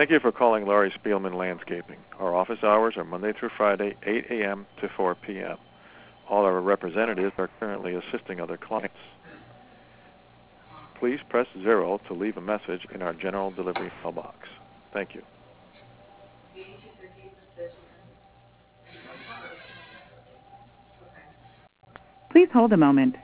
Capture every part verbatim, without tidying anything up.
Thank you for calling Laurie Spielman Landscaping. Our office hours are Monday through Friday, eight a.m. to four p.m. All our representatives are currently assisting other clients. Please press zero to leave a message in our general delivery mailbox. Thank you. Please hold a moment.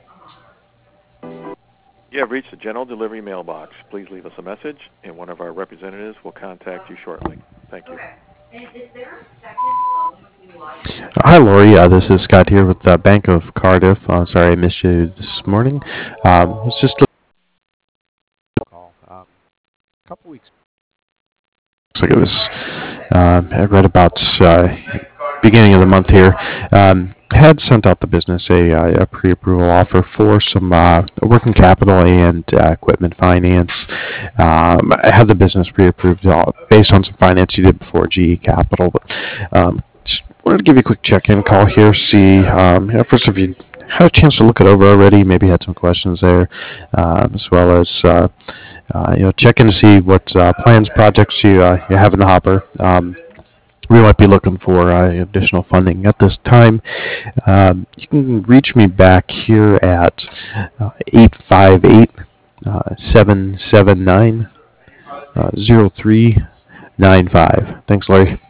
You have reached the general delivery mailbox. Please leave us a message, and one of our representatives will contact you shortly. Thank you. Okay. And is there a second phone you like? Hi, Lori. Uh, this is Scott here with uh, Bank of Cardiff. Uh, sorry I missed you this morning. Um, it's just a call. Um, a couple weeks. Looks like it was. Uh, I read about uh, beginning of the month here. Um, had sent out the business a, uh, a pre-approval offer for some uh, working capital and uh, equipment finance. Um, I had the business pre-approved uh, based on some finance you did before G E Capital, but um, just wanted to give you a quick check-in call here. See, um, you know, first if you had a chance to look it over already, maybe had some questions there, um, as well as uh, uh, you know check in to see what uh, plans, projects you uh, you have in the hopper. Um, we might be looking for uh, additional funding at this time. Um, you can reach me back here at uh, eight five eight, seven seven nine, zero three nine five. Thanks, Larry.